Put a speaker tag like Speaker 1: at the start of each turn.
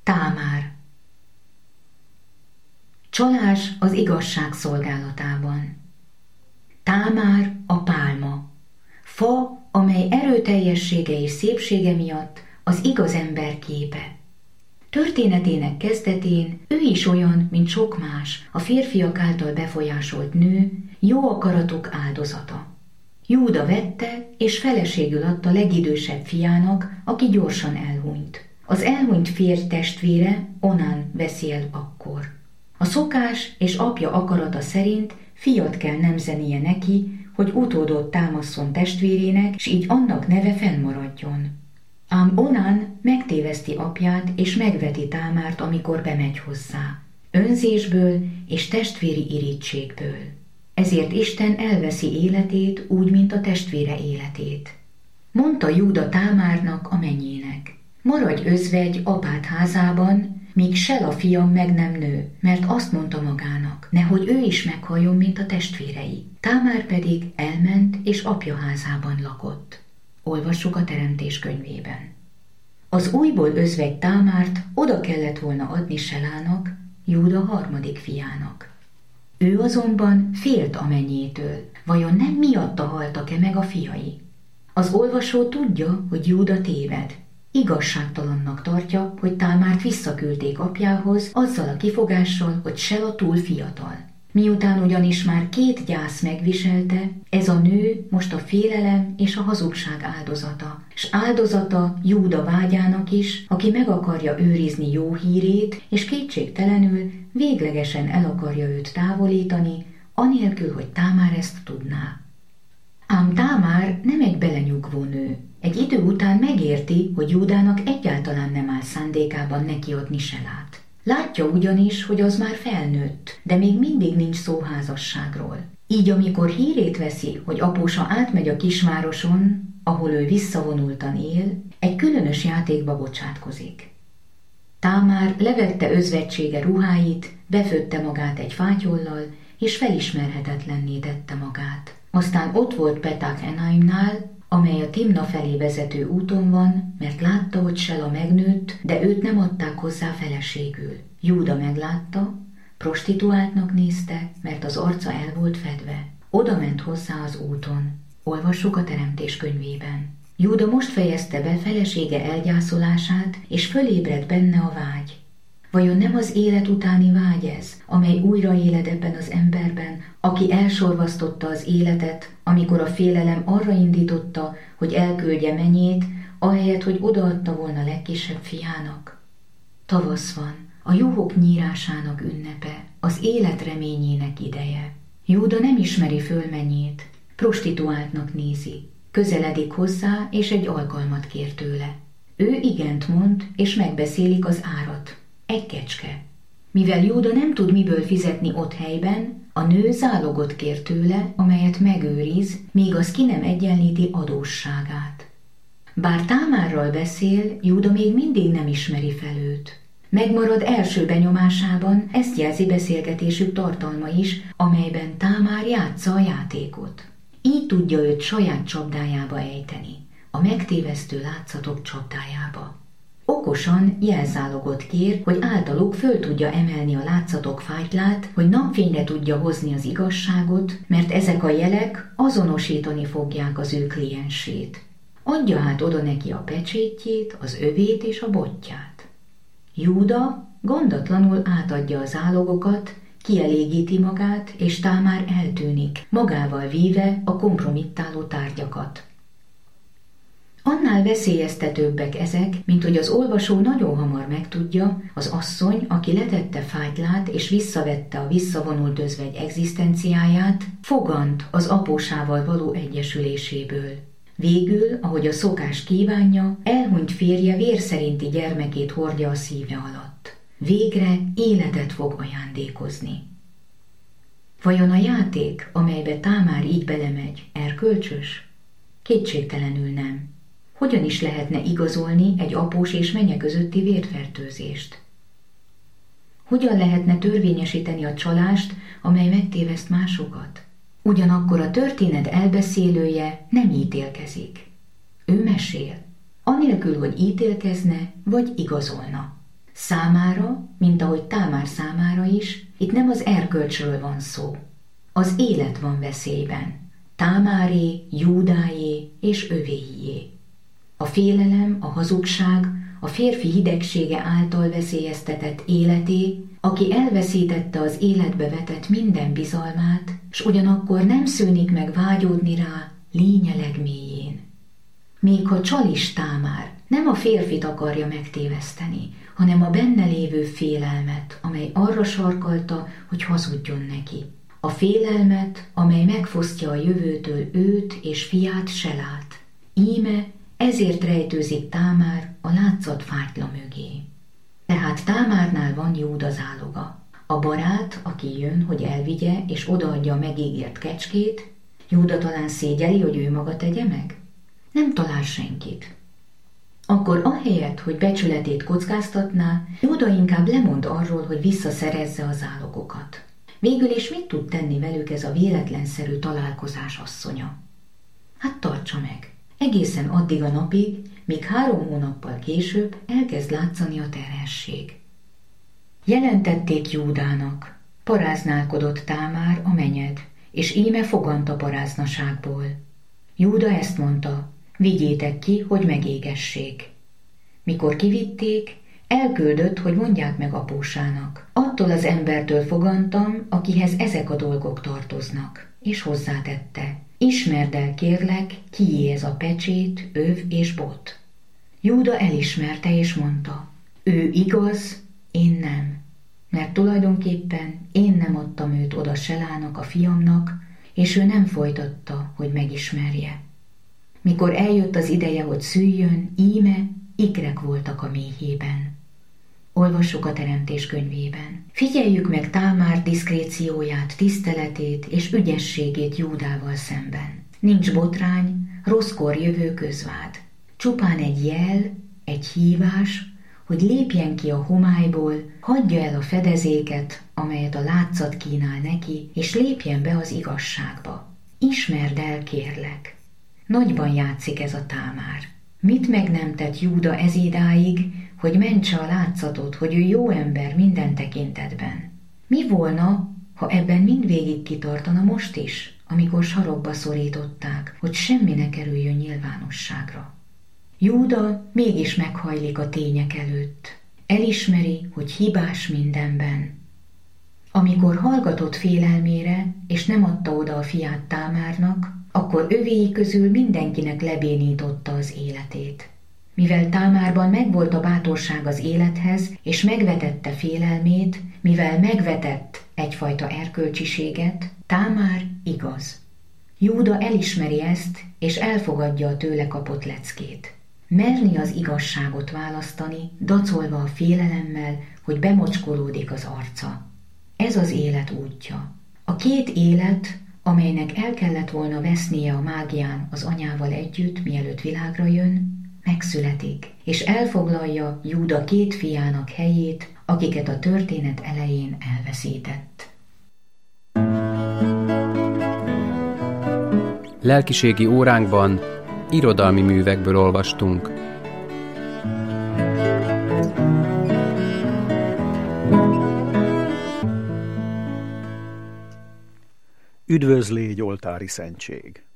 Speaker 1: Támár. Csalás az igazság szolgálatában. Támár a pálma, fa, amely erőteljessége és szépsége miatt az igaz ember képe. Történetének kezdetén ő is olyan, mint sok más, a férfiak által befolyásolt nő, jó akaratuk áldozata. Júda vette és feleségül adta legidősebb fiának, aki gyorsan elhunyt. Az elhunyt férj testvére, Onán veszi el akkor. A szokás és apja akarata szerint fiat kell nemzenie neki, hogy utódot támaszon testvérének, s így annak neve fennmaradjon. Ám Onán megtéveszti apját és megveti Támárt, amikor bemegy hozzá. Önzésből és testvéri irítségből. Ezért Isten elveszi életét úgy, mint a testvére életét. Mondta Júda Támárnak, a mennyének: maradj özvegy apád házában, míg Sela fiam meg nem nő, mert azt mondta magának, nehogy ő is meghalljon, mint a testvérei. Támár pedig elment és apja házában lakott. Olvassuk a Teremtés könyvében. Az újból özvegy Támárt oda kellett volna adni Selának, Júda harmadik fiának. Ő azonban félt a mennyétől, vajon nem miatta haltak-e meg a fiai? Az olvasó tudja, hogy Júda téved. Igazságtalannak tartja, hogy Támárt visszaküldték apjához azzal a kifogással, hogy Sela túl fiatal. Miután ugyanis már 2 gyász megviselte, ez a nő most a félelem és a hazugság áldozata, s áldozata Júda vágyának is, aki meg akarja őrizni jó hírét, és kétségtelenül véglegesen el akarja őt távolítani, anélkül, hogy Támár ezt tudná. Ám Támár nem egy belenyugvó nő. Egy idő után megérti, hogy Júdának egyáltalán nem áll szándékában nekiadni Selát. Látja ugyanis, hogy az már felnőtt, de még mindig nincs szó házasságról. Így amikor hírét veszi, hogy apósa átmegy a kisvároson, ahol ő visszavonultan él, egy különös játékba bocsátkozik. Támár levette özvegysége ruháit, befödte magát egy fátyollal, és felismerhetetlenné tette magát. Aztán ott volt Petach Enaimnál, amely a Timna felé vezető úton van, mert látta, hogy Sela megnőtt, de őt nem adták hozzá feleségül. Júda meglátta, prostituáltnak nézte, mert az arca el volt fedve. Oda ment hozzá az úton. Olvassuk a Teremtés könyvében. Júda most fejezte be felesége elgyászolását, és fölébredt benne a vágy. Vajon nem az élet utáni vágy ez, amely újraéled ebben az emberben, aki elsorvasztotta az életet, amikor a félelem arra indította, hogy elküldje mennyét, ahelyett, hogy odaadta volna legkisebb fiának? Tavasz van, a juhok nyírásának ünnepe, az élet reményének ideje. Júda nem ismeri föl mennyét, prostituáltnak nézi, közeledik hozzá, és egy alkalmat kér tőle. Ő igent mond, és megbeszélik az árat. Egy kecske. Mivel Júda nem tud miből fizetni ott helyben, a nő zálogot kér tőle, amelyet megőriz, míg az ki nem egyenlíti adósságát. Bár Támárral beszél, Júda még mindig nem ismeri fel őt. Megmarad első benyomásában, ezt jelzi beszélgetésük tartalma is, amelyben Támár játsza a játékot. Így tudja őt saját csapdájába ejteni, a megtévesztő látszatok csapdájába. Okosan jelzálogot kér, hogy általuk föl tudja emelni a látszatok fájtlát, hogy napfényre tudja hozni az igazságot, mert ezek a jelek azonosítani fogják az ő kliensét. Adja hát oda neki a pecsétjét, az övét és a botját. Júda gondatlanul átadja az zálogokat, kielégíti magát, és Támár eltűnik, magával víve a kompromittáló tárgyakat. Annál veszélyeztetőbbek ezek, mint hogy az olvasó nagyon hamar megtudja, az asszony, aki letette fájtlát és visszavette a visszavonult özvegy egzisztenciáját, fogant az apósával való egyesüléséből. Végül, ahogy a szokás kívánja, elhunyt férje vérszerinti gyermekét hordja a szíve alatt. Végre életet fog ajándékozni. Vajon a játék, amelybe Támár így belemegy, erkölcsös? Kétségtelenül nem. Hogyan is lehetne igazolni egy após és menye közötti vérfertőzést? Hogyan lehetne törvényesíteni a csalást, amely megtéveszt másokat? Ugyanakkor a történet elbeszélője nem ítélkezik. Ő mesél, anélkül, hogy ítélkezne vagy igazolna. Számára, mint ahogy Támár számára is, itt nem az erkölcsről van szó. Az élet van veszélyben. Támáré, Júdáé és övéié. A félelem, a hazugság, a férfi hidegsége által veszélyeztetett életé, aki elveszítette az életbe vetett minden bizalmát, s ugyanakkor nem szűnik meg vágyódni rá lénye legmélyén. Még ha csal is Támár, nem a férfit akarja megtéveszteni, hanem a benne lévő félelmet, amely arra sarkalta, hogy hazudjon neki. A félelmet, amely megfosztja a jövőtől őt és fiát Selát. Íme ezért rejtőzik Támár a látszat fátyla mögé. Tehát Támárnál van Júda záloga. A barát, aki jön, hogy elvigye és odaadja a megígért kecskét, Júda talán szégyeli, hogy ő maga tegye meg? Nem talál senkit. Akkor ahelyett, hogy becsületét kockáztatná, Júda inkább lemond arról, hogy visszaszerezze a zálogokat. Végül is mit tud tenni velük ez a véletlenszerű találkozás asszonya? Hát tartsa meg. Egészen addig a napig, míg 3 hónappal később elkezd látszani a terhesség. Jelentették Júdának, paráználkodott Támár a menyed, és íme fogant a paráznaságból. Júda ezt mondta, vigyétek ki, hogy megégessék. Mikor kivitték, elküldött, hogy mondják meg apósának. Attól az embertől fogantam, akihez ezek a dolgok tartoznak, és hozzátette. Ismerd el, kérlek, kié ez a pecsét, öv és bot. Júda elismerte és mondta, ő igaz, én nem, mert tulajdonképpen én nem adtam őt oda Selának, a fiamnak, és ő nem folytatta, hogy megismerje. Mikor eljött az ideje, hogy szüljön, íme ikrek voltak a méhében. Olvassuk a Teremtés könyvében. Figyeljük meg Támár diszkrécióját, tiszteletét és ügyességét Júdával szemben. Nincs botrány, rosszkor jövő közvád. Csupán egy jel, egy hívás, hogy lépjen ki a homályból, hagyja el a fedezéket, amelyet a látszat kínál neki, és lépjen be az igazságba. Ismerd el, kérlek. Nagyban játszik ez a Támár. Mit meg nem tett Júda ezidáig, hogy mentse a látszatot, hogy ő jó ember minden tekintetben? Mi volna, ha ebben mindvégig kitartana most is, amikor sarokba szorították, hogy semmi ne kerüljön nyilvánosságra? Júda mégis meghajlik a tények előtt. Elismeri, hogy hibás mindenben. Amikor hallgatott félelmére, és nem adta oda a fiát Támárnak, akkor övéi közül mindenkinek lebénította az életét. Mivel Támárban megvolt a bátorság az élethez, és megvetette félelmét, mivel megvetett egyfajta erkölcsiséget, Támár igaz. Júda elismeri ezt, és elfogadja a tőle kapott leckét. Merni az igazságot választani, dacolva a félelemmel, hogy bemocskolódik az arca. Ez az élet útja. A 2 élet, amelynek el kellett volna vesznie a mágián az anyával együtt, mielőtt világra jön, megszületik, és elfoglalja Júda 2 fiának helyét, akiket a történet elején elveszített.
Speaker 2: Lelkiségi óránkban irodalmi művekből olvastunk.
Speaker 3: Üdvözlégy oltári szentség!